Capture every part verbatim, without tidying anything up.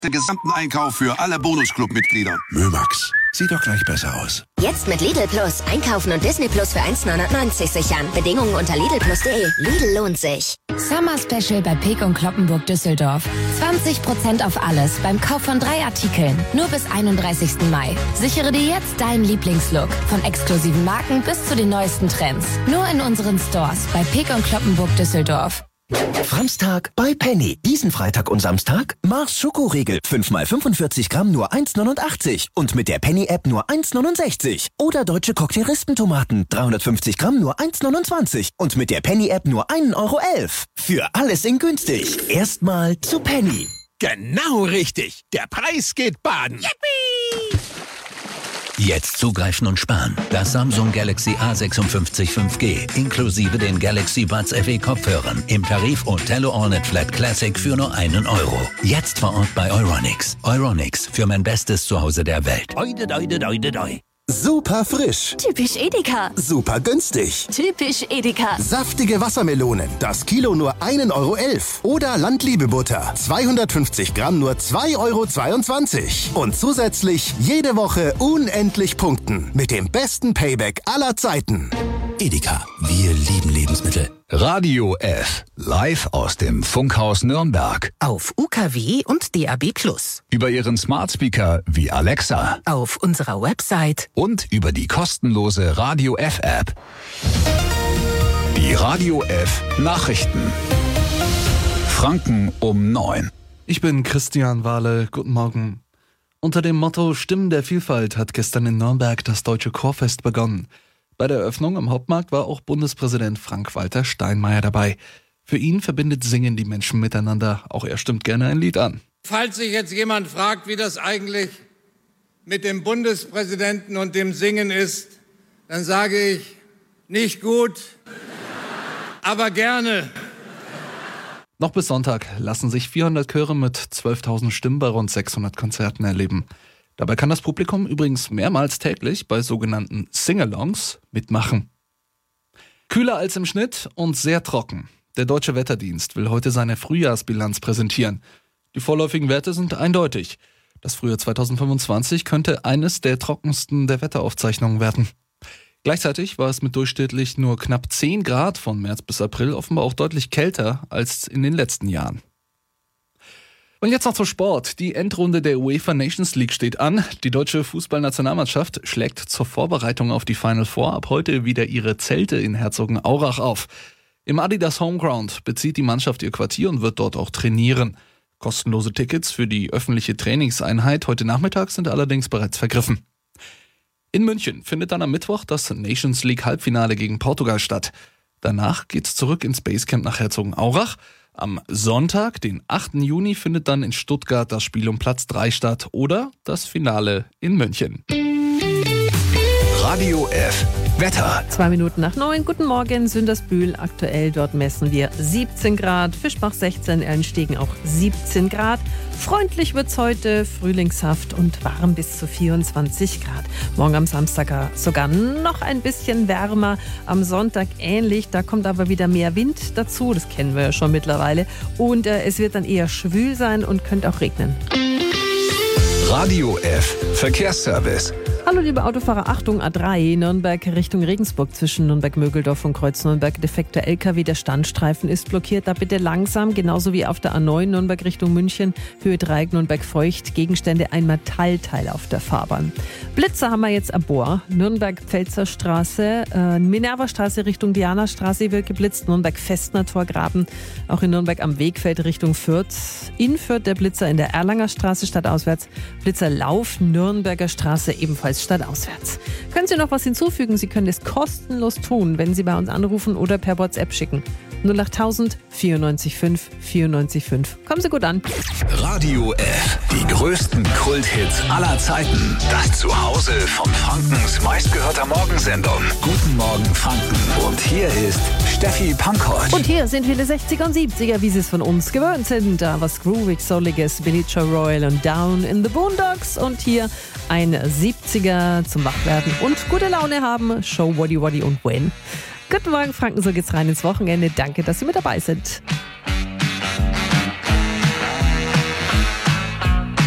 Den gesamten Einkauf für alle Bonusclub-Mitglieder. Mömax, sieht doch gleich besser aus. Jetzt mit Lidl Plus. Einkaufen und Disney Plus für eins neunundneunzig sichern. Bedingungen unter lidl plus punkt de. Lidl lohnt sich. Summer Special bei Peek und Kloppenburg Düsseldorf. zwanzig Prozent auf alles beim Kauf von drei Artikeln. Nur bis einunddreißigsten Mai. Sichere dir jetzt deinen Lieblingslook. Von exklusiven Marken bis zu den neuesten Trends. Nur in unseren Stores bei Peek und Kloppenburg Düsseldorf. Franztag bei Penny. Diesen Freitag und Samstag Mars Schokoriegel. fünf mal fünfundvierzig Gramm nur eins neunundachtzig. Und mit der Penny-App nur eins neunundsechzig. Oder deutsche Cocktail-Rispentomaten. dreihundertfünfzig Gramm nur eins neunundzwanzig. Und mit der Penny-App nur ein Euro elf. Für alles in günstig. Erstmal zu Penny. Genau richtig. Der Preis geht baden. Yippie! Jetzt zugreifen und sparen. Das Samsung Galaxy A fünfundfünfzig fünf G inklusive den Galaxy Buds F E Kopfhörern im Tarif Othello AllNet Flat Classic für nur einen Euro. Jetzt vor Ort bei Euronics. Euronics, für mein bestes Zuhause der Welt. Oide, oide, oide, oide. Super frisch. Typisch Edeka. Super günstig. Typisch Edeka. Saftige Wassermelonen. Das Kilo nur ein Euro elf. Oder Landliebe-Butter. zweihundertfünfzig Gramm nur zwei Euro zweiundzwanzig. Und zusätzlich jede Woche unendlich punkten. Mit dem besten Payback aller Zeiten. Edeka, wir lieben Lebensmittel. Radio F, live aus dem Funkhaus Nürnberg. Auf U K W und D A B plus. Über Ihren Smart Speaker wie Alexa. Auf unserer Website. Und über die kostenlose Radio F App. Die Radio F Nachrichten. Franken um neun. Ich bin Christian Wahle. Guten Morgen. Unter dem Motto Stimmen der Vielfalt hat gestern in Nürnberg das Deutsche Chorfest begonnen. Bei der Eröffnung am Hauptmarkt war auch Bundespräsident Frank-Walter Steinmeier dabei. Für ihn verbindet Singen die Menschen miteinander. Auch er stimmt gerne ein Lied an. Falls sich jetzt jemand fragt, wie das eigentlich mit dem Bundespräsidenten und dem Singen ist, dann sage ich, nicht gut, aber gerne. Noch bis Sonntag lassen sich vierhundert Chöre mit zwölftausend Stimmen bei rund sechshundert Konzerten erleben. Dabei kann das Publikum übrigens mehrmals täglich bei sogenannten Singalongs mitmachen. Kühler als im Schnitt und sehr trocken. Der Deutsche Wetterdienst will heute seine Frühjahrsbilanz präsentieren. Die vorläufigen Werte sind eindeutig. Das Frühjahr zweitausendfünfundzwanzig könnte eines der trockensten der Wetteraufzeichnungen werden. Gleichzeitig war es mit durchschnittlich nur knapp zehn Grad von März bis April offenbar auch deutlich kälter als in den letzten Jahren. Und jetzt noch zum Sport. Die Endrunde der UEFA Nations League steht an. Die deutsche Fußballnationalmannschaft schlägt zur Vorbereitung auf die Final Four ab heute wieder ihre Zelte in Herzogenaurach auf. Im Adidas Homeground bezieht die Mannschaft ihr Quartier und wird dort auch trainieren. Kostenlose Tickets für die öffentliche Trainingseinheit heute Nachmittag sind allerdings bereits vergriffen. In München findet dann am Mittwoch das Nations League Halbfinale gegen Portugal statt. Danach geht's zurück ins Basecamp nach Herzogenaurach. Am Sonntag, den achten Juni, findet dann in Stuttgart das Spiel um Platz drei statt oder das Finale in München. Radio F Wetter. Zwei Minuten nach neun. Guten Morgen, Sündersbühl. Aktuell dort messen wir siebzehn Grad. Fischbach sechzehn, Erlenstegen auch siebzehn Grad. Freundlich wird's heute, frühlingshaft und warm bis zu vierundzwanzig Grad. Morgen am Samstag sogar noch ein bisschen wärmer. Am Sonntag ähnlich, da kommt aber wieder mehr Wind dazu. Das kennen wir ja schon mittlerweile. Und äh, es wird dann eher schwül sein und könnte auch regnen. Radio F Verkehrsservice. Hallo liebe Autofahrer, Achtung, A drei, Nürnberg Richtung Regensburg zwischen Nürnberg-Mögeldorf und Kreuz Nürnberg. Defekter L K W, der Standstreifen ist blockiert, da bitte langsam, genauso wie auf der A neun Nürnberg Richtung München, Höhe Dreieck Nürnberg-Feucht, Gegenstände ein Metallteil auf der Fahrbahn. Blitzer haben wir jetzt am Bohr, Nürnberg-Pfälzer Straße, äh, Minerva-Straße Richtung Diana-Straße wird geblitzt, Nürnberg-Festner-Torgraben, auch in Nürnberg am Wegfeld Richtung Fürth. In Fürth der Blitzer in der Erlanger Straße stadtauswärts, Blitzerlauf Nürnberger Straße ebenfalls stadtauswärts. Können Sie noch was hinzufügen? Sie können es kostenlos tun, wenn Sie bei uns anrufen oder per WhatsApp schicken. null acht tausend vierundneunzig fünf vierundneunzig fünf. Kommen Sie gut an. Radio F. Die größten Kulthits aller Zeiten. Das Zuhause von Frankens meistgehörter Morgensendung. Guten Morgen Franken. Und hier ist Steffi Pankow. Und hier sind viele sechziger und siebziger, wie Sie es von uns gewöhnt sind. Da was Groovig, Souliges, Benicio Royal und Down in the Boondocks. Und hier ein siebziger zum Wachwerden und gute Laune haben. Show Waddy Waddy und When. Guten Morgen Franken, so geht's rein ins Wochenende. Danke, dass Sie mit dabei sind.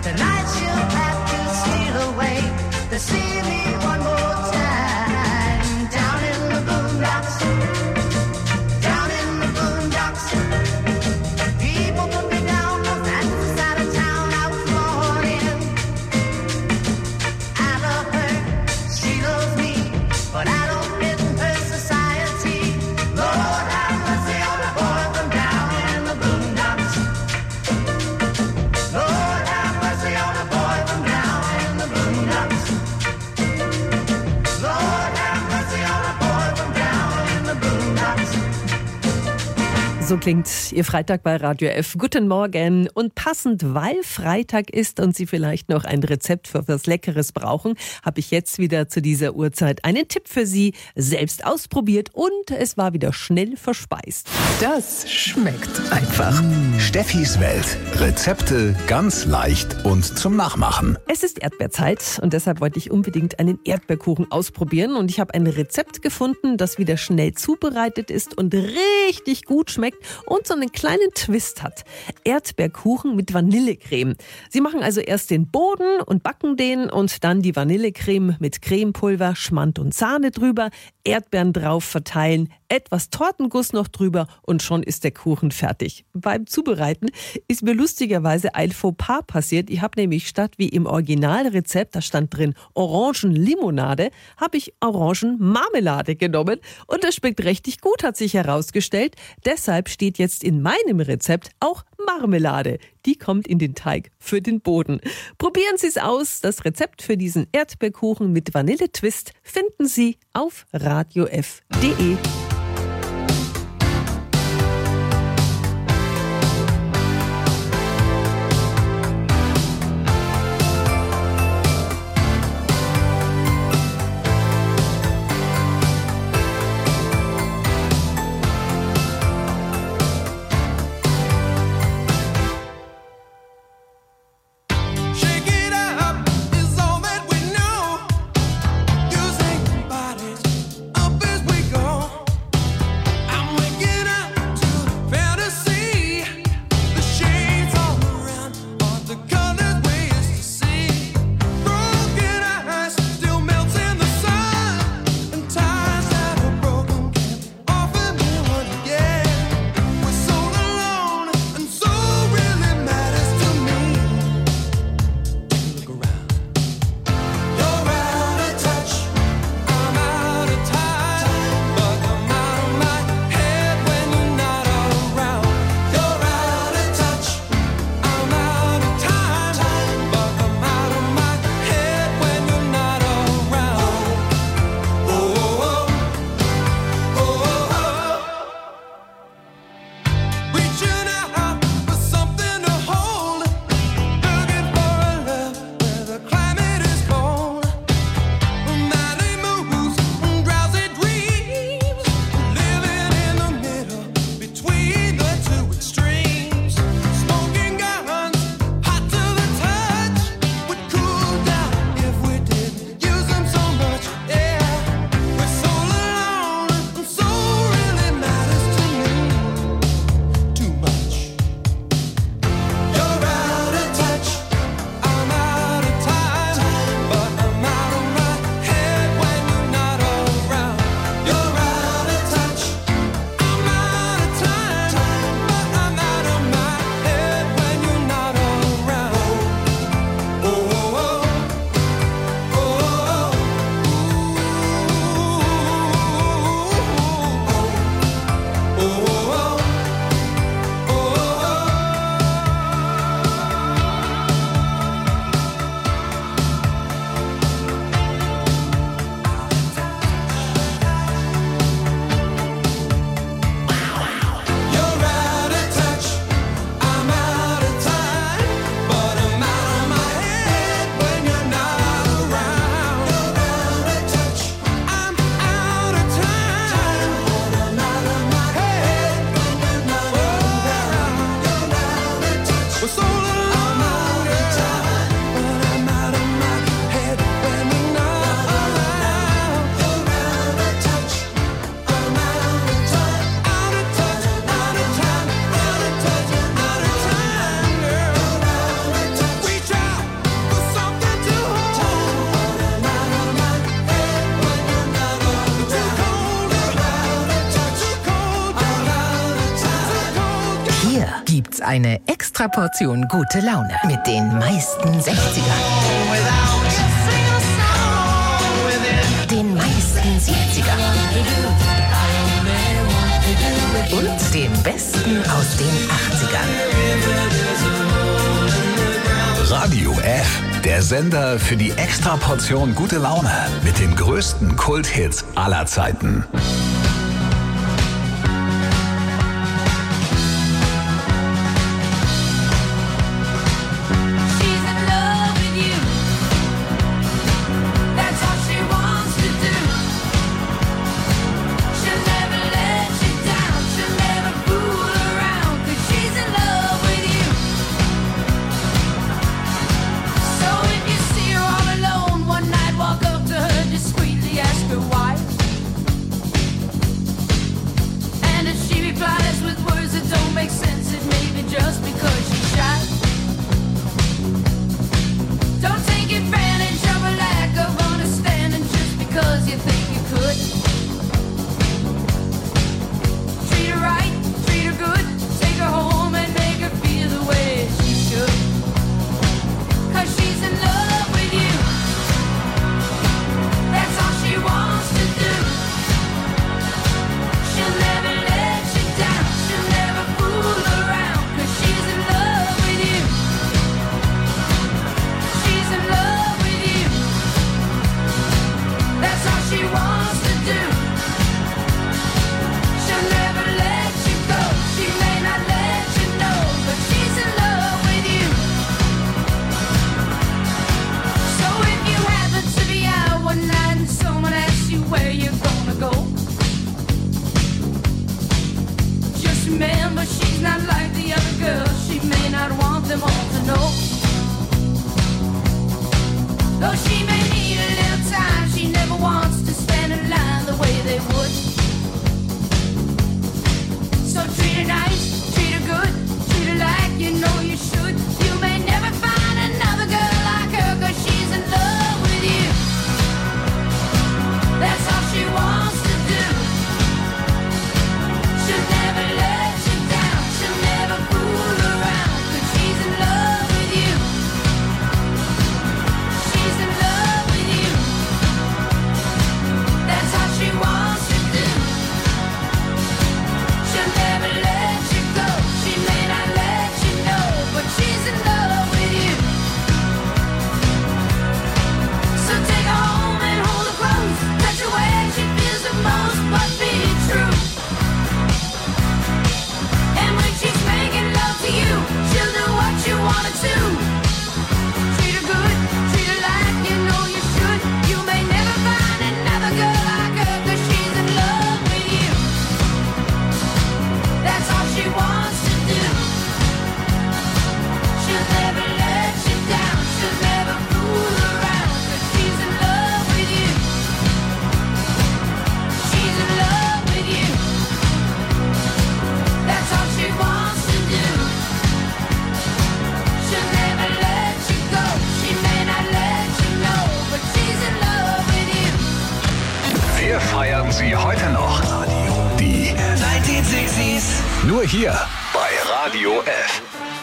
Tonight she'll have to steal away to see me one more time. Down in the boondocks, down in the boondocks. People put me down, 'cause that's the side of town I was born in. I love her, she loves me, but I don't fit in her society. Lord have mercy on the boy from down in the boondocks. Lord have mercy on the boy from down in the boondocks. Lord have mercy on the boy from down in the boondocks. So klingt Ihr Freitag bei Radio F. Guten Morgen. Und passend, weil Freitag ist und Sie vielleicht noch ein Rezept für was Leckeres brauchen, habe ich jetzt wieder zu dieser Uhrzeit einen Tipp für Sie. Selbst ausprobiert und es war wieder schnell verspeist. Das schmeckt einfach. Steffis Welt. Rezepte ganz leicht und zum Nachmachen. Es ist Erdbeerzeit und deshalb wollte ich unbedingt einen Erdbeerkuchen ausprobieren. Und ich habe ein Rezept gefunden, das wieder schnell zubereitet ist und richtig gut schmeckt und so einen kleinen Twist hat. Erdbeerkuchen mit Vanillecreme. Sie machen also erst den Boden und backen den und dann die Vanillecreme mit Cremepulver, Schmand und Sahne drüber, Erdbeeren drauf verteilen, etwas Tortenguss noch drüber und schon ist der Kuchen fertig. Beim Zubereiten ist mir lustigerweise ein Fauxpas passiert. Ich habe nämlich statt wie im Originalrezept, da stand drin Orangenlimonade, habe ich Orangenmarmelade genommen und das schmeckt richtig gut, hat sich herausgestellt. Deshalb steht jetzt in meinem Rezept auch Marmelade. Die kommt in den Teig für den Boden. Probieren Sie es aus. Das Rezept für diesen Erdbeerkuchen mit Vanilletwist finden Sie auf radio f punkt de. Up as we go. eine extra Portion gute Laune mit den meisten sechzigern. Den meisten siebzigern. Und den besten aus den achtzigern. Radio F, der Sender für die Extraportion gute Laune mit den größten Kulthits aller Zeiten. Nur hier bei Radio F.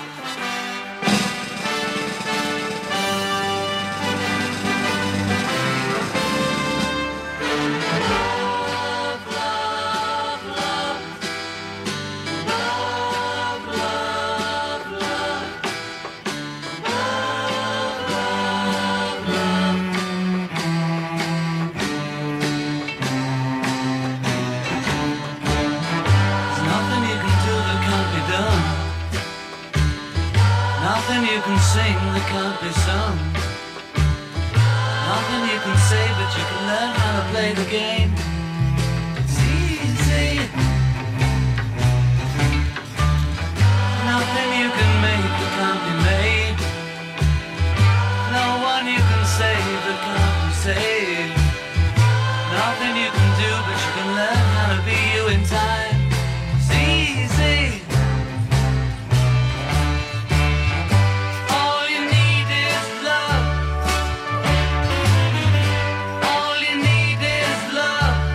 Nothing you can sing that can't be sung. Nothing you can say, but you can learn how to play the game. It's easy. Nothing you can make that can't be made. No one you can save that can't be saved. Nothing you can do, but you can learn how to be you in time. It's easy. Love.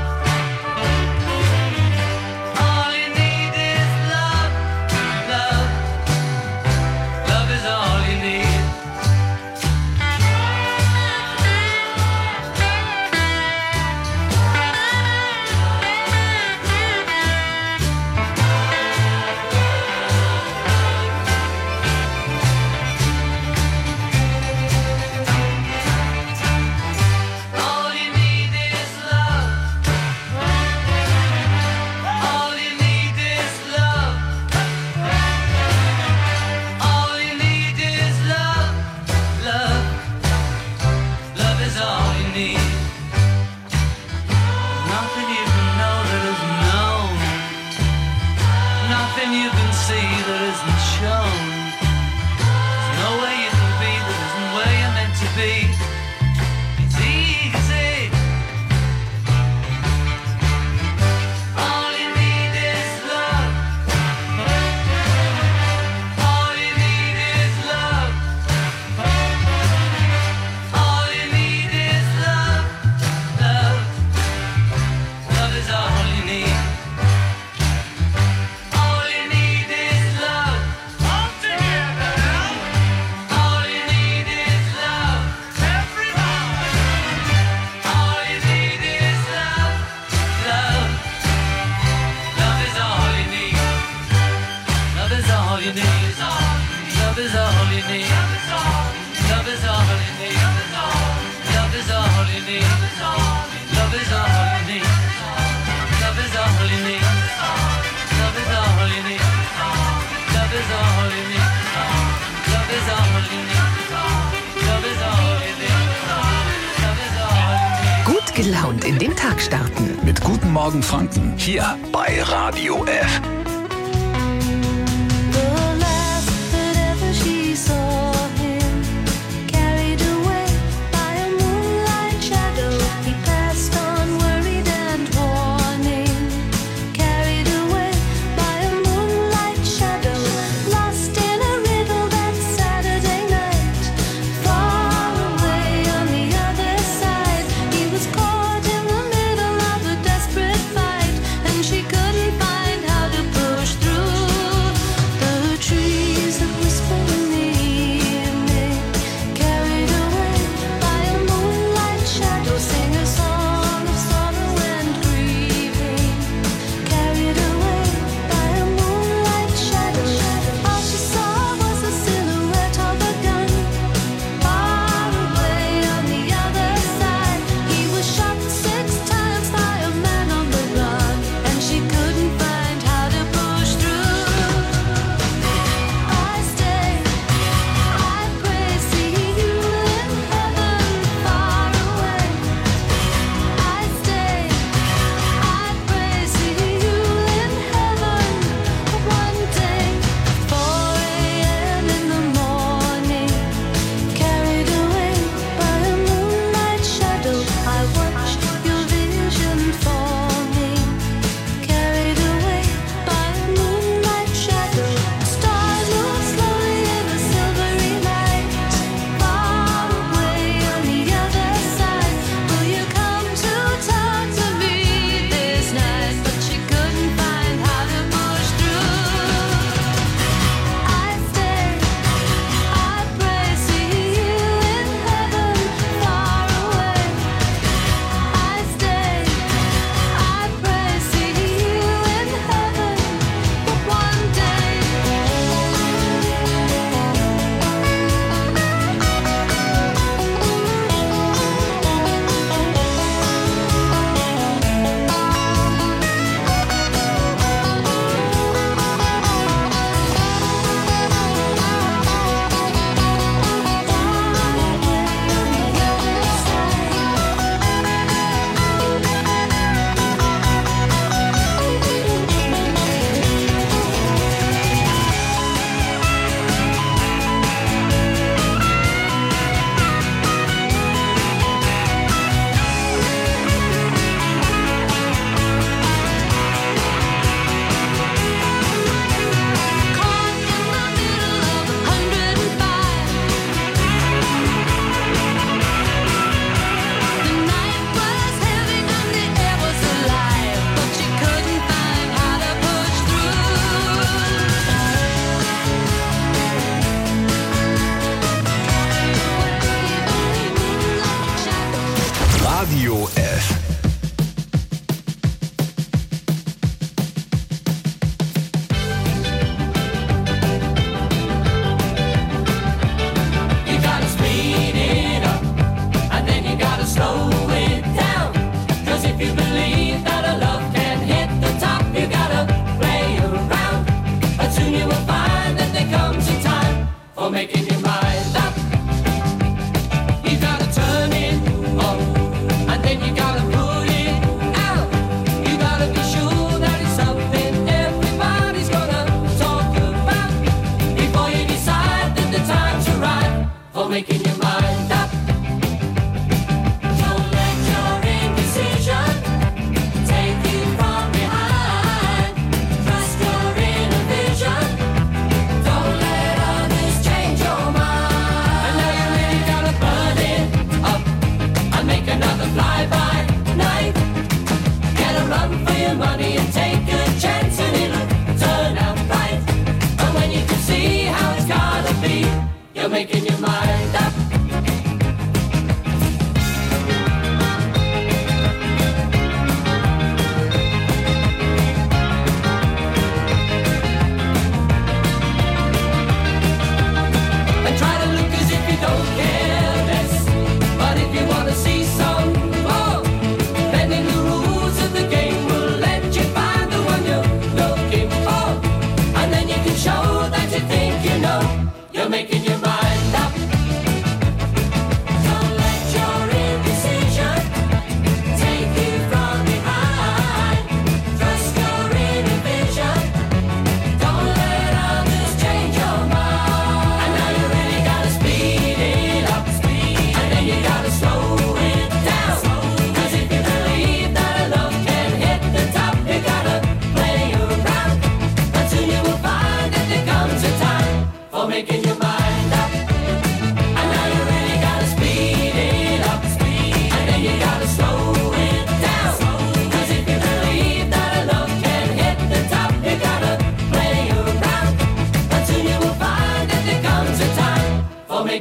Tag starten. Mit Guten Morgen Franken. Hier bei Radio F. Radio F. You gotta speed it up, and then you gotta slow it down. 'Cause if you believe that a love can hit the top, you gotta play around. But soon you will find that there comes a time for making your mind up. You gotta turn it on, and then you gotta put it out. You gotta be sure that it's something everybody's gonna talk about before you decide that the time's right for making your mind up. Don't let your indecision take you from behind. Trust your inner vision. Don't let others change your mind. And now you really gotta burn it up and make another fly-by night. Get a run for your money and take a chance and it'll turn out right. And when you can see how it's gotta be, you're making your mind up. And try to look as if you don't care less. But if you wanna see some more, bending the rules of the game will let you find the one you're looking for. And then you can show that you think you know you're making your mind up. Don't let your indecision take you from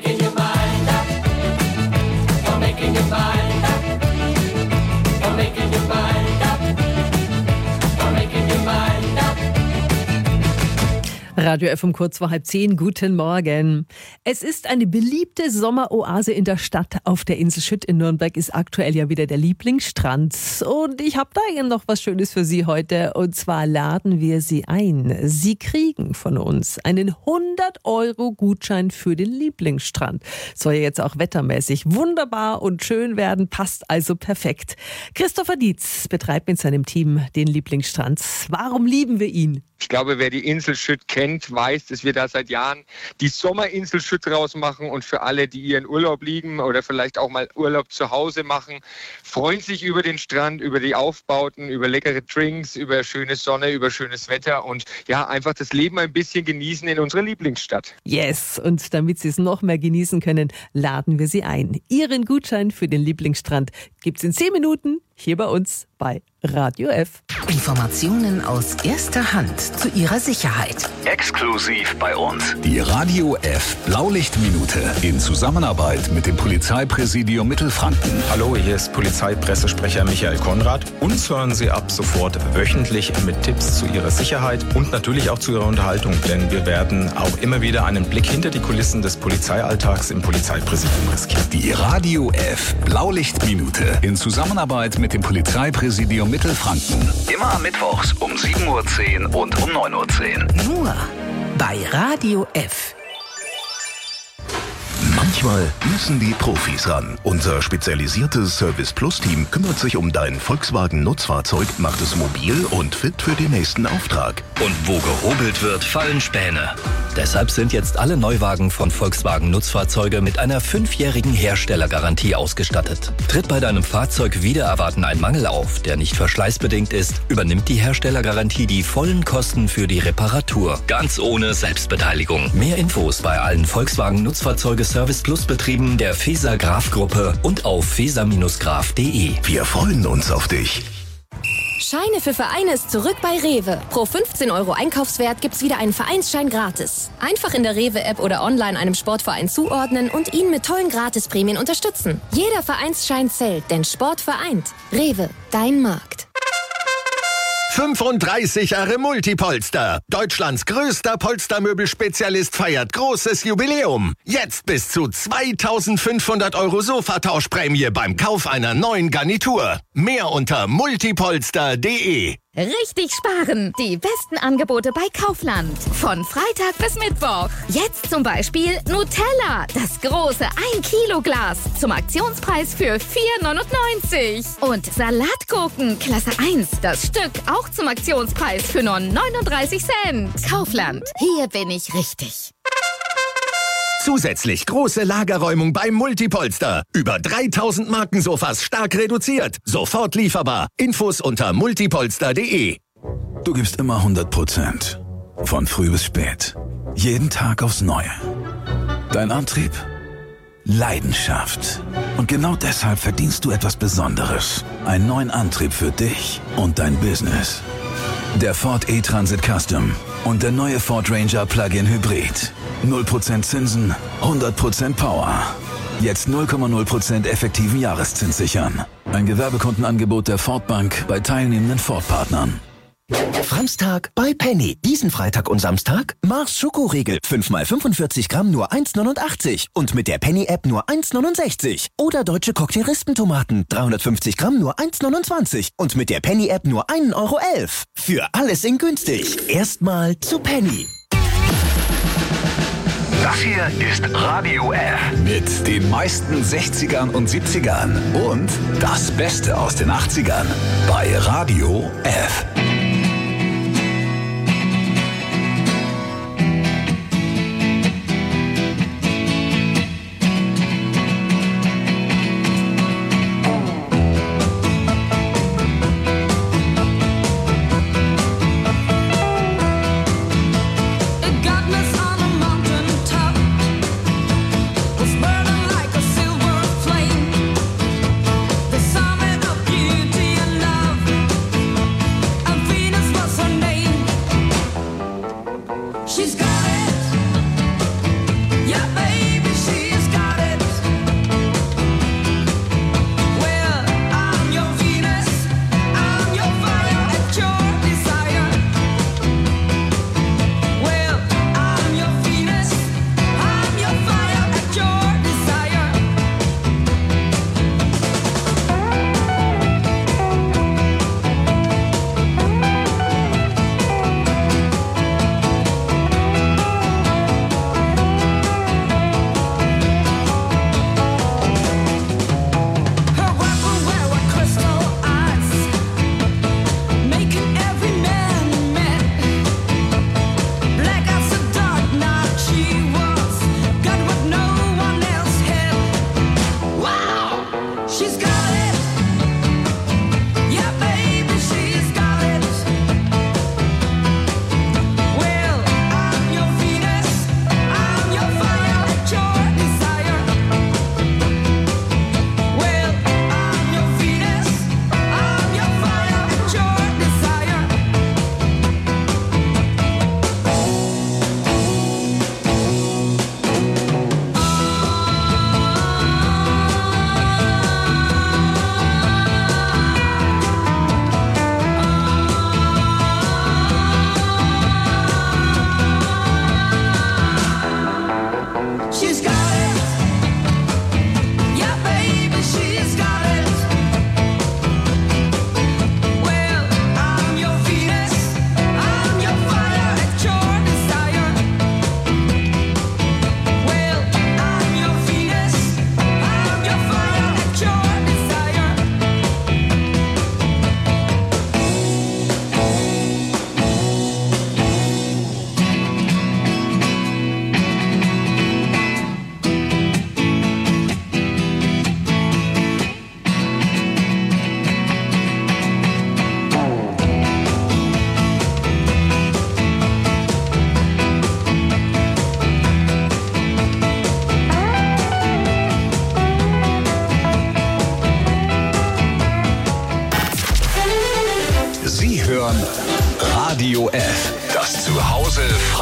making your mind up. You're making your mind up. You're making your mind up. You're making your mind up. Radio F um kurz vor halb zehn, guten Morgen. Es ist eine beliebte Sommeroase in der Stadt. Auf der Insel Schütt in Nürnberg ist aktuell ja wieder der Lieblingsstrand. Und ich habe da Ihnen noch was Schönes für Sie heute. Und zwar laden wir Sie ein. Sie kriegen von uns einen hundert Euro Gutschein für den Lieblingsstrand. Soll ja jetzt auch wettermäßig wunderbar und schön werden, passt also perfekt. Christopher Dietz betreibt mit seinem Team den Lieblingsstrand. Warum lieben wir ihn? Ich glaube, wer die Insel Schütt kennt, weiß, dass wir da seit Jahren die Sommerinsel Schütt draus machen. Und für alle, die ihren Urlaub lieben oder vielleicht auch mal Urlaub zu Hause machen, freuen sich über den Strand, über die Aufbauten, über leckere Drinks, über schöne Sonne, über schönes Wetter und ja, einfach das Leben ein bisschen genießen in unserer Lieblingsstadt. Yes, und damit Sie es noch mehr genießen können, laden wir Sie ein. Ihren Gutschein für den Lieblingsstrand gibt's in zehn Minuten hier bei uns bei Radio F. Informationen aus erster Hand zu Ihrer Sicherheit. Exklusiv bei uns. Die Radio F Blaulichtminute in Zusammenarbeit mit dem Polizeipräsidium Mittelfranken. Hallo, hier ist Polizeipressesprecher Michael Konrad. Uns hören Sie ab sofort wöchentlich mit Tipps zu Ihrer Sicherheit und natürlich auch zu Ihrer Unterhaltung, denn wir werden auch immer wieder einen Blick hinter die Kulissen des Polizeialltags im Polizeipräsidium riskieren. Die Radio F Blaulichtminute in Zusammenarbeit mit dem Polizeipräsidium Mittelfranken. Immer mittwochs um sieben Uhr zehn und um neun Uhr zehn. Nur bei Radio F. Manchmal müssen die Profis ran. Unser spezialisiertes Service Plus Team kümmert sich um dein Volkswagen Nutzfahrzeug, macht es mobil und fit für den nächsten Auftrag. Und wo gehobelt wird, fallen Späne. Deshalb sind jetzt alle Neuwagen von Volkswagen Nutzfahrzeuge mit einer fünfjährigen Herstellergarantie ausgestattet. Tritt bei deinem Fahrzeug wider Erwarten ein Mangel auf, der nicht verschleißbedingt ist, übernimmt die Herstellergarantie die vollen Kosten für die Reparatur. Ganz ohne Selbstbeteiligung. Mehr Infos bei allen Volkswagen Nutzfahrzeuge Service Plus Betrieben der Feser Graf Gruppe und auf feser Graf punkt de. Wir freuen uns auf dich. Scheine für Vereine ist zurück bei Rewe. Pro fünfzehn Euro Einkaufswert gibt's wieder einen Vereinsschein gratis. Einfach in der Rewe-App oder online einem Sportverein zuordnen und ihn mit tollen Gratisprämien unterstützen. Jeder Vereinsschein zählt, denn Sport vereint. Rewe, dein Markt. fünfunddreißig Jahre Multipolster. Deutschlands größter Polstermöbelspezialist feiert großes Jubiläum. Jetzt bis zu zweitausendfünfhundert Euro Sofatauschprämie beim Kauf einer neuen Garnitur. Mehr unter multipolster punkt de. Richtig sparen. Die besten Angebote bei Kaufland. Von Freitag bis Mittwoch. Jetzt zum Beispiel Nutella. Das große ein Kilo Glas. Zum Aktionspreis für vier neunundneunzig. Und Salatgurken Klasse eins. Das Stück auch zum Aktionspreis für nur neununddreißig Cent. Kaufland. Hier bin ich richtig. Zusätzlich große Lagerräumung beim Multipolster. Über dreitausend Markensofas stark reduziert. Sofort lieferbar. Infos unter multipolster punkt de. Du gibst immer hundert Prozent. Von früh bis spät. Jeden Tag aufs Neue. Dein Antrieb? Leidenschaft. Und genau deshalb verdienst du etwas Besonderes. Einen neuen Antrieb für dich und dein Business. Der Ford E-Transit Custom und der neue Ford Ranger Plug-in Hybrid. null Prozent Zinsen, hundert Prozent Power. Jetzt null Komma null Prozent effektiven Jahreszins sichern. Ein Gewerbekundenangebot der Ford Bank bei teilnehmenden Ford-Partnern. Franztag bei Penny. Diesen Freitag und Samstag Mars Schokoriegel. fünf mal fünfundvierzig Gramm nur eins neunundachtzig. Und mit der Penny-App nur eins neunundsechzig. Oder deutsche Cocktailristentomaten. dreihundertfünfzig Gramm nur eins neunundzwanzig. Und mit der Penny-App nur ein Euro elf. Für alles in günstig. Erstmal zu Penny. Das hier ist Radio F. Mit den meisten sechzigern und siebzigern. Und das Beste aus den achtzigern. Bei Radio F. The summit of beauty and love.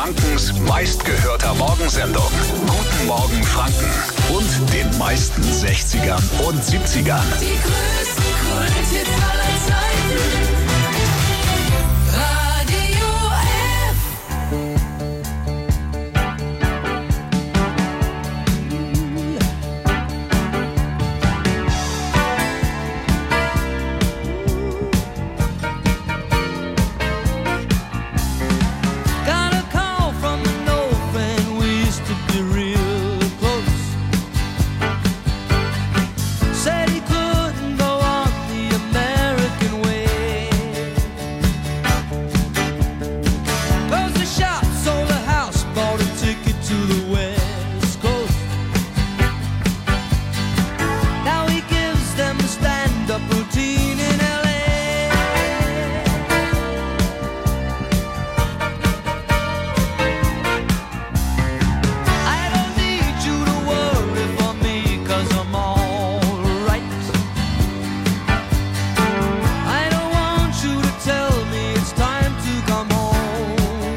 Frankens meistgehörter Morgensendung. Guten Morgen Franken und den meisten sechzigern und siebzigern. Die größten Kulthits aller Zeiten. Radio F. Got a call from the north and we used to be real close. Said he couldn't go on the American way. Closed the shop, sold a house, bought a ticket to the West Coast. Now he gives them a stand-up routine in L A. I don't need you to worry for me, 'cause I'm alright. I don't want you to tell me it's time to come home.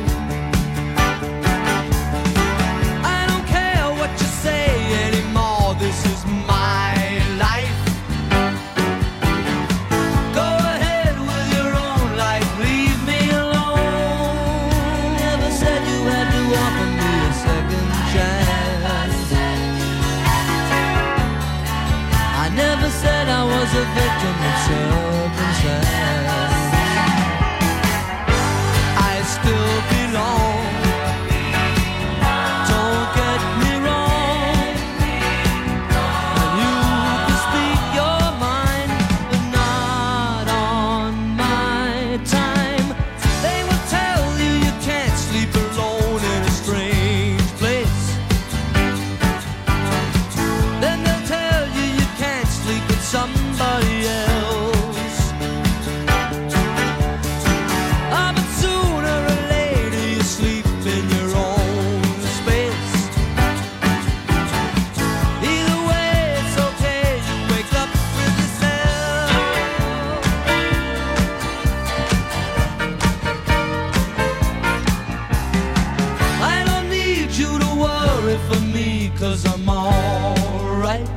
I don't care what you say anymore, this is my life. Go ahead with your own life, leave me alone. Never said you had to offer me a second chance. I never said I was a victim of circumstance. I still belong. Don't get me wrong. You can speak your mind, but not on my time. They will tell you you can't sleep alone in a strange place. Then they'll tell you you can't sleep with somebody else. Ah, but sooner or later you sleep in your own space. Either way, it's okay, you wake up with yourself. I don't need you to worry for me, 'cause I'm alright.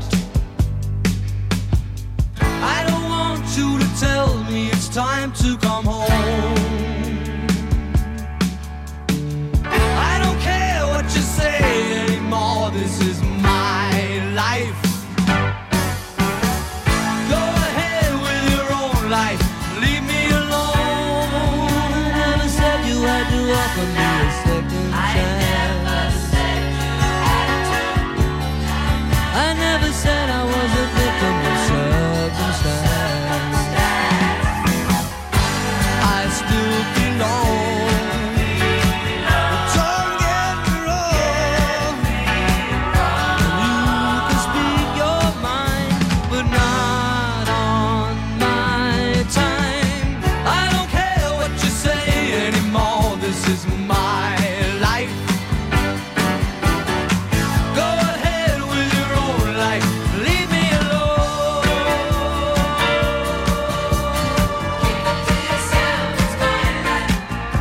I don't want you to tell me it's time to come home. I don't care what you say anymore, this is my life. Go ahead with your own life, leave me alone. Never said you had to offer me a second chance. I never said I was a victim of circumstance. I still belong. Don't get me wrong. You can speak your mind, but not on my time. I don't care what you say anymore, this is my life. Go ahead with your own life, leave me alone. Keep it to yourself, it's my life.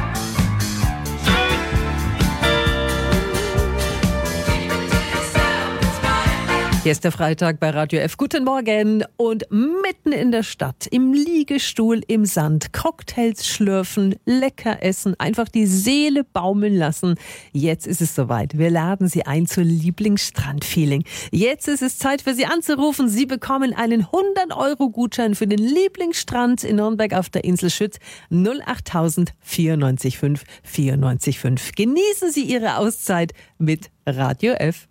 Keep it to yourself, it's my life. Hier ist der Freitag bei Radio F. Guten Morgen. Und mitten in der Stadt, im Liegestuhl im Sand, Cocktails schlürfen, lecker essen, einfach die Seele baumeln lassen. Jetzt ist es soweit. Wir laden Sie ein zu Lieblingsstrandfeeling. Jetzt ist es Zeit für Sie anzurufen. Sie bekommen einen hundert Euro Gutschein für den Lieblingsstrand in Nürnberg auf der Insel Schütt. null achttausend vierundneunzig fünf vierundneunzig fünf. Genießen Sie Ihre Auszeit mit Radio F.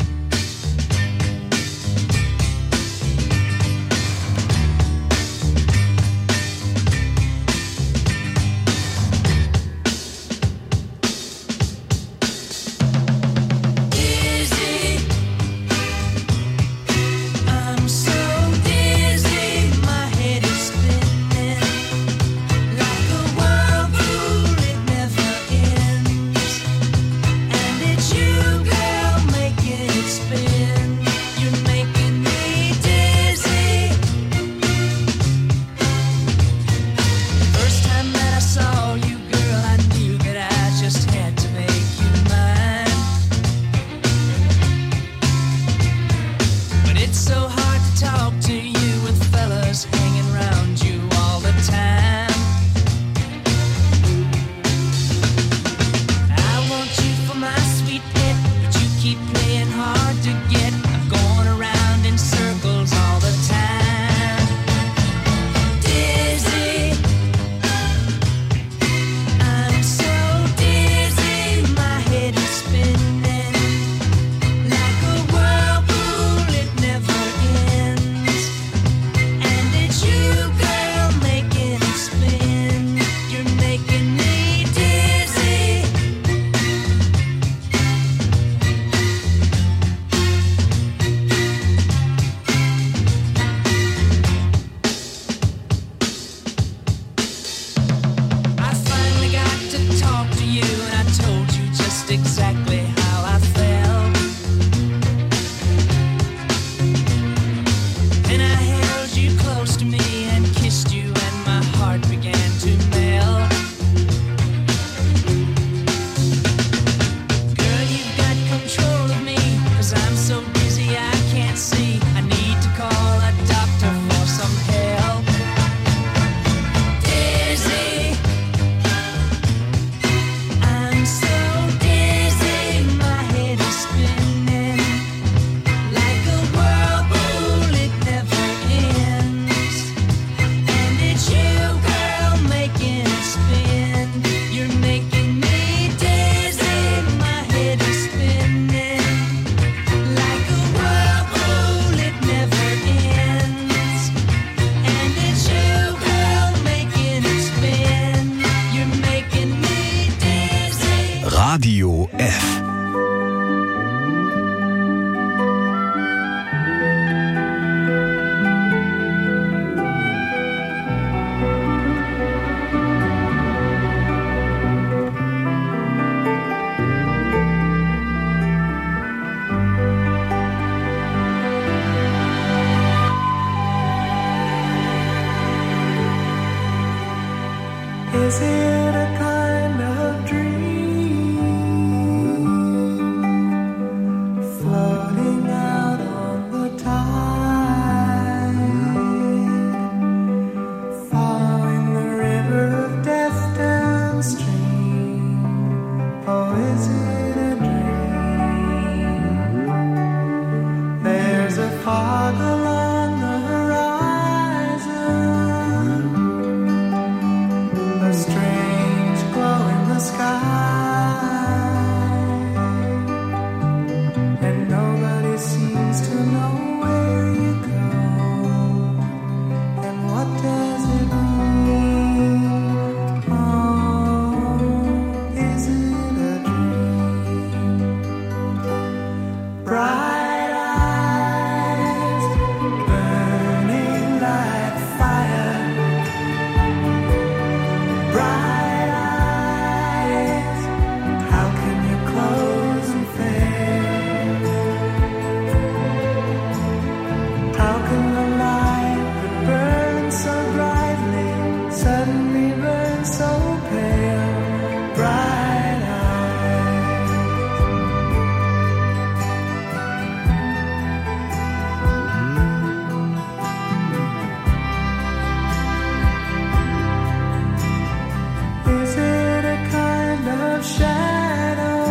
Dizzy, I'm so dizzy, my head is spinning like a whirlpool, it never ends. And it's you, girl, making it spin. You're making me dizzy. First time that I saw you, girl, I knew that I just had to make Is it a kind of dream floating out on the tide, following the river of death downstream? Oh, is it a dream? There's a fog along the horizon, a strange glow in the sky, and nobody seems to know where you go, and what does it mean? Oh, is it a dream? Bright eyes burning like fire, bright eyes, how can you close and fail? How can the light that burns so brightly suddenly burn so pale? Bright eyes. Is it a kind of shadow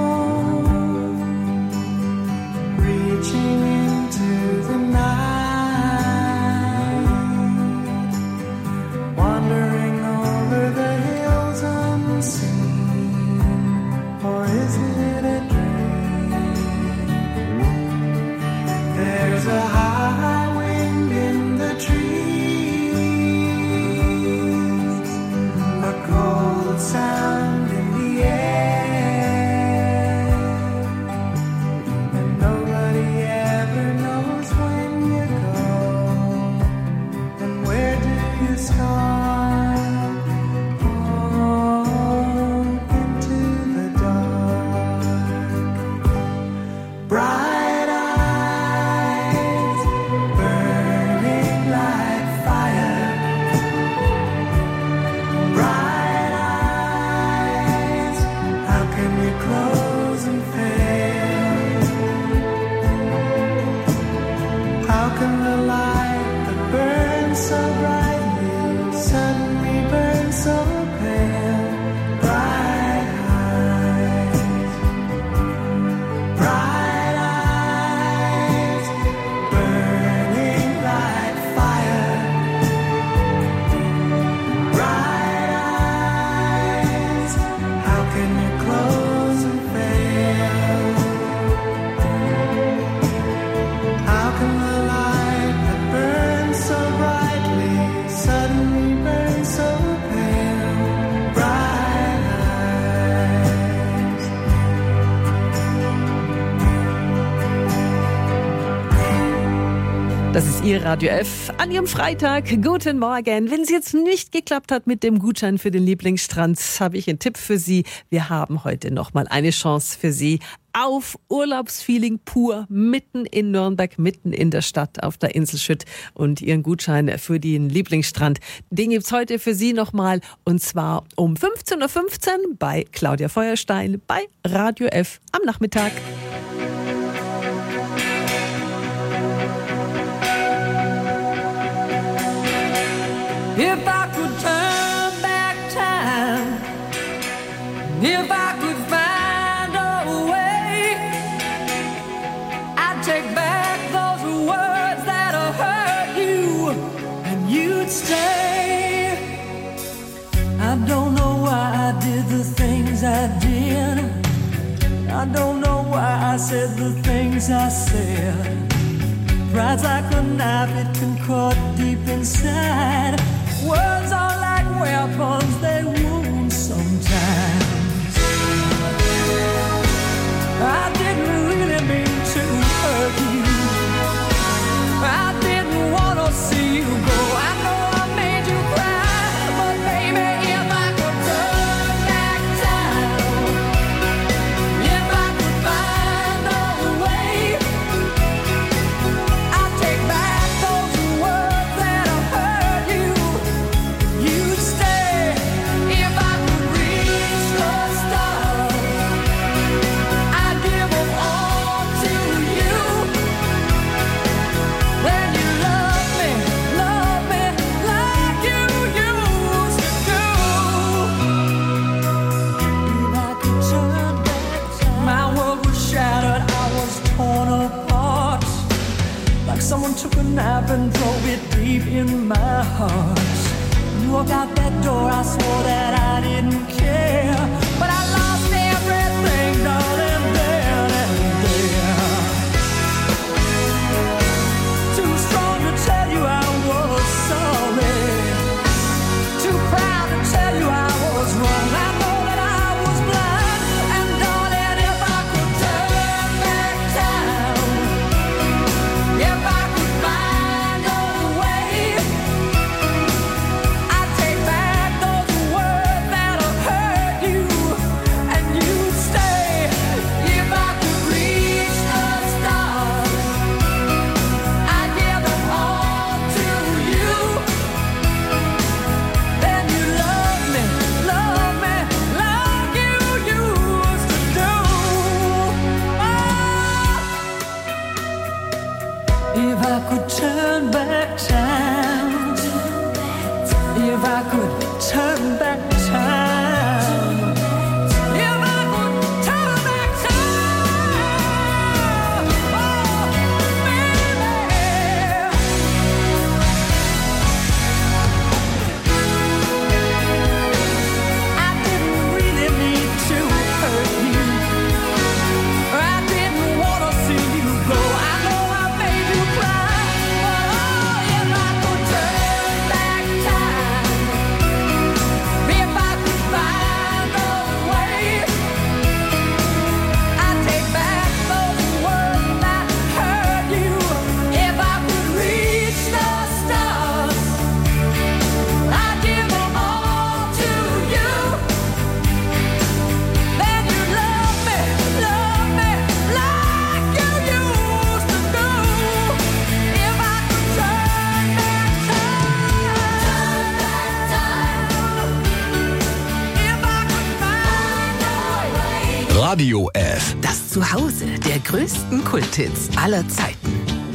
reaching into the night, wandering over the hills unseen? Or is it a dream? There's a high wind in the trees, a cold sound in the air, and nobody ever knows when you go, and where do you start? Oh, into the dark. Bright eyes burning like fire, bright eyes, how can we close and fail? How can the light that burns so brightly suddenly burn so pale? Bright eyes, bright eyes burning like fire, bright eyes, how can you close and fail? How can the light that burns so brightly suddenly burn so pale? Bright eyes. Das ist Ihr Radio F an Ihrem Freitag. Guten Morgen. Wenn es jetzt nicht geklappt hat mit dem Gutschein für den Lieblingsstrand, habe ich einen Tipp für Sie. Wir haben heute nochmal eine Chance für Sie auf Urlaubsfeeling pur mitten in Nürnberg, mitten in der Stadt auf der Insel Schütt und Ihren Gutschein für den Lieblingsstrand. Den gibt's heute für Sie nochmal und zwar um fünfzehn Uhr fünfzehn bei Claudia Feuerstein bei Radio F am Nachmittag. If I could turn back time, if I could find a way, I'd take back those words that have hurt you, and you'd stay. I don't know why I did the things I did. I don't know why I said the things I said. Pride's like a knife, it can cut deep inside. Words are like weapons, they wound sometimes. I didn't really mean to hurt you. I didn't want to see you go. I know I made you cry, but baby, if I could turn back time, if I could find a way, I'd take back those words that have hurt you. You'd stay. someone took a nap and drove it deep in my heart. When you walked out that door, I swore that I didn't care, but I lost everything, darling, then and there. Too strong to tell you I was sorry, too proud to tell you I was wrong. I know that I was blind, and darling, if I could turn back time, if I could find a way, I'd take back those words that have hurt you, and you'd stay. If I could reach the stars, I'd give them all to you. Then you love me, love me like you used to do. Oh. If I could turn back time, if I could turn back time, if I could turn back time, oh, baby. I didn't really need to hurt you, I didn't want to see you go. I know I made you cry, but oh, if I could turn back time, if I could find a way, I'd take back those words that hurt you. If I could reach the stars, I'd give them all to you. Then you love me, love me like you used to do. If I could turn back time, if I could find a way. Radio F. Das Zuhause der größten Kulthits aller Zeiten.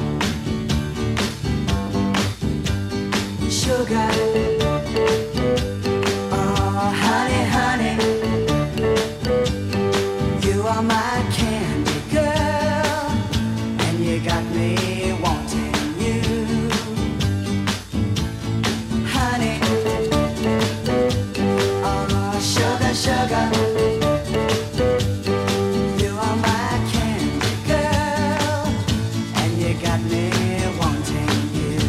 Sugar, oh honey, honey, you are my candy girl, and you got me wanting you, honey. Oh sugar, sugar, you are my candy girl, and you got me wanting you.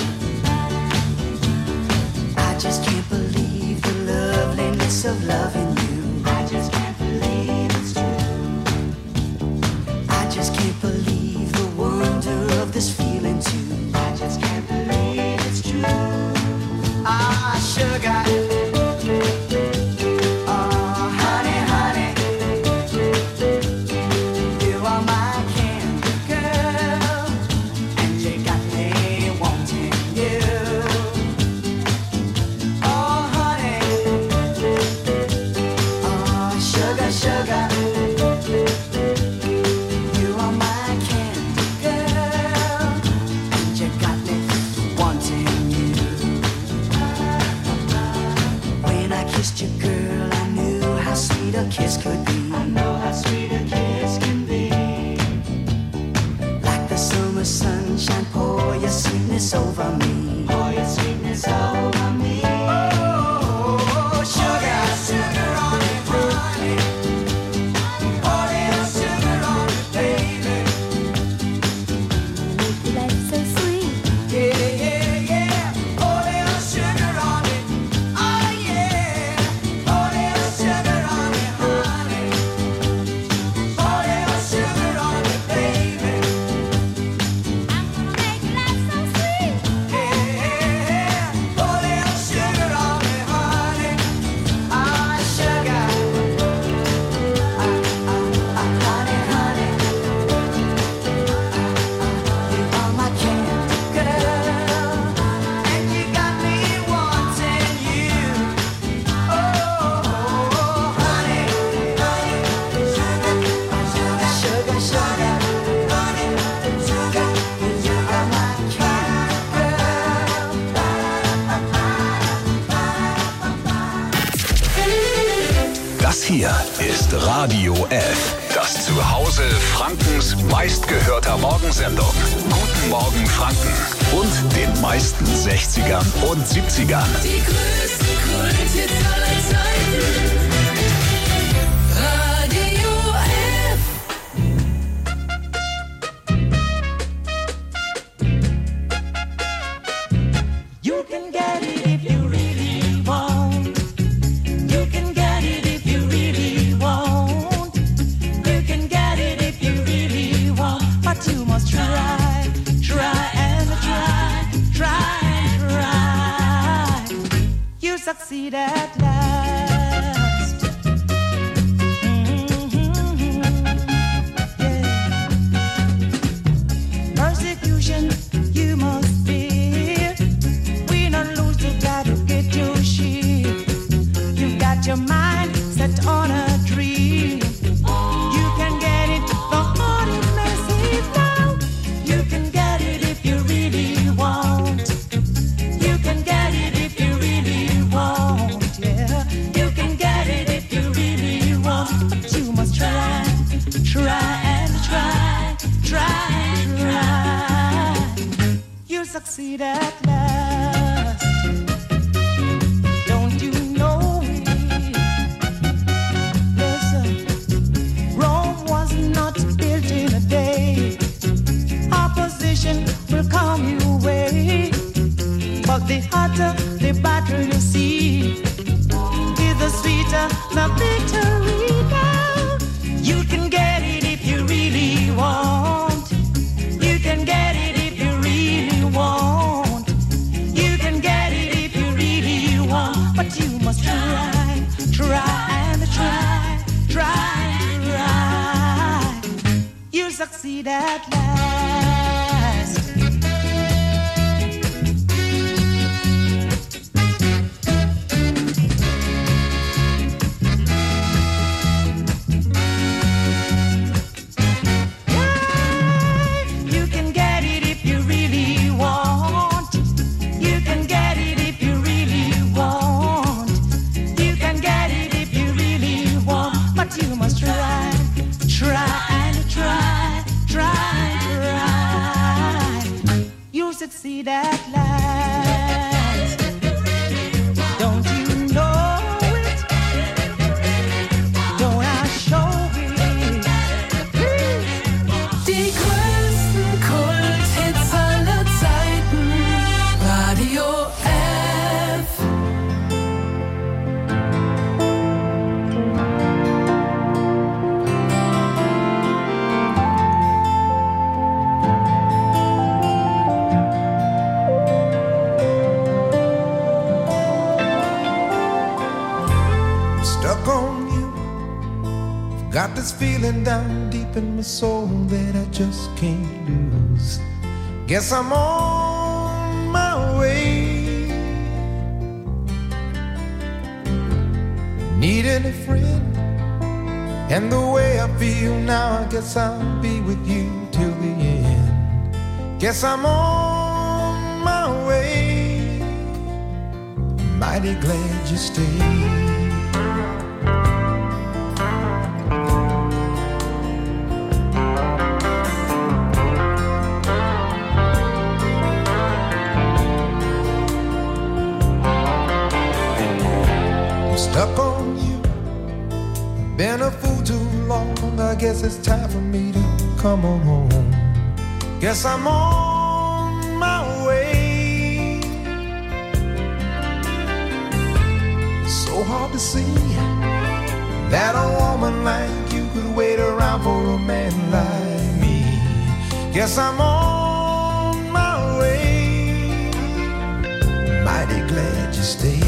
I just can't believe the loveliness of loving you. I just can't believe it's true. I just can't believe the wonder of this feeling too. I just can't believe it's true. Ah, sugar. Oh, honey, honey. You are my candy girl, and you got me wanting you. Oh, honey. Oh, sugar, sugar. You are my candy girl, and you got me wanting you. When I kissed you, girl, I knew how sweet a kiss could be. I know how sweet a kiss can be. Like the summer sunshine, pour your sweetness over me. Pour your sweetness over me. Oh, sugar, sugar on it, honey. Pour little sugar on it, baby. Life so sweet. Yeah, yeah, yeah. Pour little sugar on it. Oh, yeah. Pour little sugar on it, honey. Pour little sugar on it, baby. I'm gonna make life so sweet. Yeah, yeah. Pour little sugar on it, honey. Ah, sugar. Ah, ah, ah, honey, honey. You are my candy girl, and you got me wanting you. Oh, honey, honey, sugar, sugar, sugar, honey, sugar, you are my candy girl. Das hier ist Radio F. Das Zuhause Frankens meistgehörter Morgensendung. Guten Morgen Franken und den meisten sechzigern und siebzigern. Die größten Kulthits aller Zeiten. Radio F. You can get it if you really want. You can get it if you really want. You can get it if you really want. But you must try, try and try, try and try. You succeed at last. Mhm. Yeah. Persecution you must fear. Win or lose, you gotta get your share. You got your mind set on a dream. You can get it the hard it may seem now. You can get it if you really want. You can get it if you really want. Yeah, you can get it if you really want. But you must try, try and try, try and try. You succeed at last. Don't you know it? Listen, Rome was not built in a day. Opposition will come your way, but the hotter the battle you see, is the sweeter the victory now. You can get it if you really want. You can get it if you really want. You can get it if you really want. But you must try, try and try, try and try. You'll succeed at last. You can get it if you really want. You can get it if you really want. You can get it if you really want. But you must try, try and try, try and try. You'll succeed at last. Don't you know it? Don't I show it? Die größten Kulthits aller Zeiten. Radio F. Stuck on you. Got this feeling down deep in my soul that I just can't lose. Guess I'm on my way. Needing a friend, and the way I feel now, I guess I'll be with you till the end. Guess I'm on my way. Mighty glad you stayed. Stuck on you, been a fool too long. I guess it's time for me to come on home. Guess I'm on my way. So hard to see that a woman like you could wait around for a man like me. Guess I'm on my way. Mighty glad you stayed.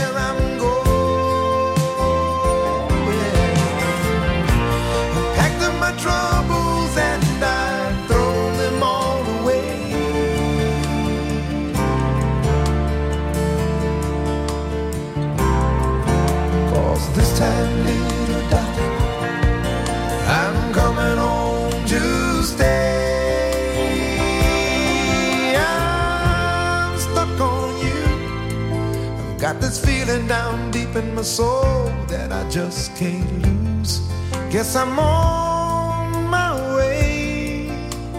Pack the this time, little darling, I'm coming home to stay. I'm stuck on you. I've got this feeling down deep in my soul that I just can't lose. Guess I'm on my way.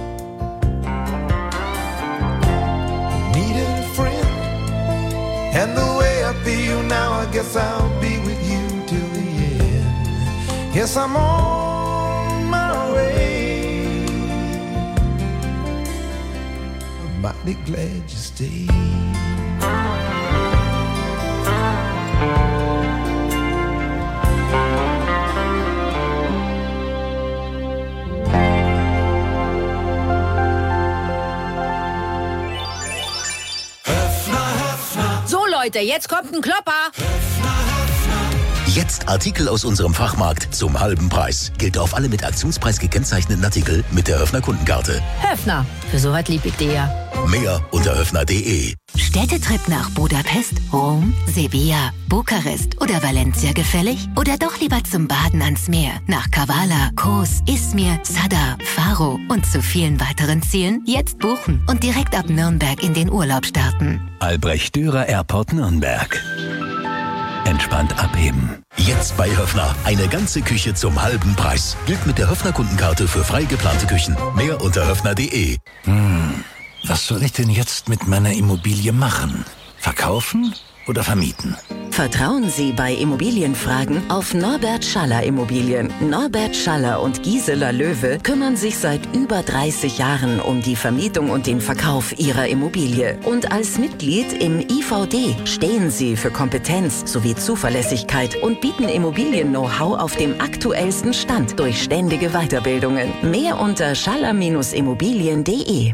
Needed a friend, and the way I feel now, I guess I'll be with you till the end. Yes, I'm on my way. I'm mighty glad you stayed. So Leute, jetzt kommt ein Klopper. Jetzt Artikel aus unserem Fachmarkt zum halben Preis. Gilt auf alle mit Aktionspreis gekennzeichneten Artikel mit der Höfner Kundenkarte. Höfner, für sowas lieb ich dir. Mehr unter höfner punkt de. Städtetrip nach Budapest, Rom, Sevilla, Bukarest oder Valencia gefällig? Oder doch lieber zum Baden ans Meer? Nach Kavala, Kos, Izmir, Sadar, Faro und zu vielen weiteren Zielen? Jetzt buchen und direkt ab Nürnberg in den Urlaub starten. Albrecht Dürer Airport Nürnberg. Entspannt abheben. Jetzt bei Höfner. Eine ganze Küche zum halben Preis. Gilt mit der Höfner Kundenkarte für frei geplante Küchen. Mehr unter höfner punkt de. Hm, was soll ich denn jetzt mit meiner Immobilie machen? Verkaufen oder vermieten? Vertrauen Sie bei Immobilienfragen auf Norbert Schaller Immobilien. Norbert Schaller und Gisela Löwe kümmern sich seit über dreißig Jahren um die Vermietung und den Verkauf Ihrer Immobilie. Und als Mitglied im I V D stehen Sie für Kompetenz sowie Zuverlässigkeit und bieten Immobilien-Know-how auf dem aktuellsten Stand durch ständige Weiterbildungen. Mehr unter schaller Immobilien punkt de.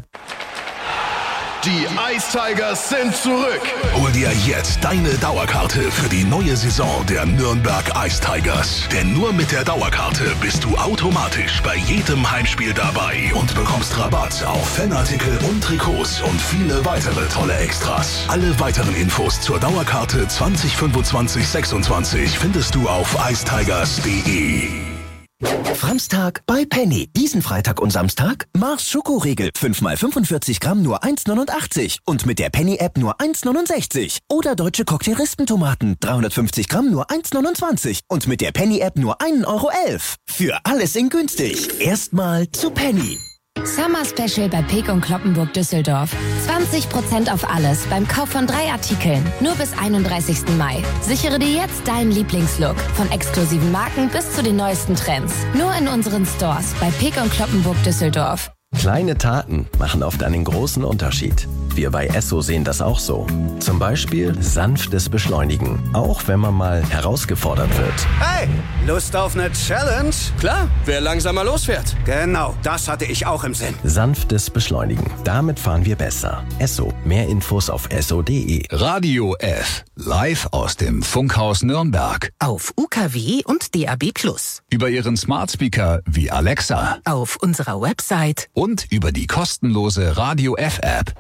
Die Ice Tigers sind zurück. Hol dir jetzt deine Dauerkarte für die neue Saison der Nürnberg Ice Tigers. Denn nur mit der Dauerkarte bist du automatisch bei jedem Heimspiel dabei und bekommst Rabatt auf Fanartikel und Trikots und viele weitere tolle Extras. Alle weiteren Infos zur Dauerkarte zwanzig fünfundzwanzig sechsundzwanzig findest du auf ice tigers punkt de. Framstag bei Penny. Diesen Freitag und Samstag Mars Schokoriegel fünf mal fünfundvierzig Gramm nur eins neunundachtzig und mit der Penny-App nur eins neunundsechzig. Oder deutsche Cocktail-Rispentomaten dreihundertfünfzig Gramm nur eins neunundzwanzig und mit der Penny-App nur ein Euro elf. Für alles in günstig. Erstmal zu Penny. Summer Special bei Peek und Kloppenburg Düsseldorf. zwanzig Prozent auf alles beim Kauf von drei Artikeln. Nur bis einunddreißigsten Mai. Sichere dir jetzt deinen Lieblingslook. Von exklusiven Marken bis zu den neuesten Trends. Nur in unseren Stores bei Peek und Kloppenburg Düsseldorf. Kleine Taten machen oft einen großen Unterschied. Wir bei Esso sehen das auch so. Zum Beispiel sanftes Beschleunigen, auch wenn man mal herausgefordert wird. Hey, Lust auf eine Challenge? Klar, wer langsamer losfährt. Genau, das hatte ich auch im Sinn. Sanftes Beschleunigen, damit fahren wir besser. Esso, mehr Infos auf esso punkt de. Radio F, live aus dem Funkhaus Nürnberg. Auf U K W und D A B plus. Über Ihren Smart Speaker wie Alexa. Auf unserer Website. Und über die kostenlose Radio F App.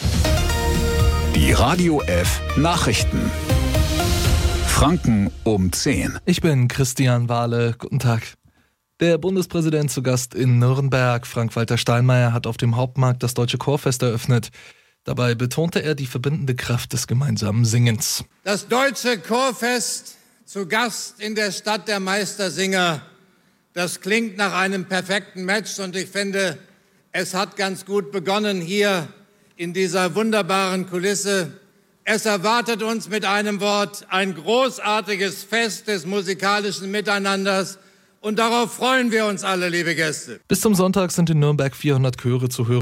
Die Radio F Nachrichten. Franken um zehn. Ich bin Christian Wahle. Guten Tag. Der Bundespräsident zu Gast in Nürnberg. Frank-Walter Steinmeier hat auf dem Hauptmarkt das Deutsche Chorfest eröffnet. Dabei betonte er die verbindende Kraft des gemeinsamen Singens. Das Deutsche Chorfest zu Gast in der Stadt der Meistersinger. Das klingt nach einem perfekten Match und ich finde, es hat ganz gut begonnen hier in dieser wunderbaren Kulisse. Es erwartet uns mit einem Wort ein großartiges Fest des musikalischen Miteinanders und darauf freuen wir uns alle, liebe Gäste. Bis zum Sonntag sind in Nürnberg vierhundert Chöre zu hören.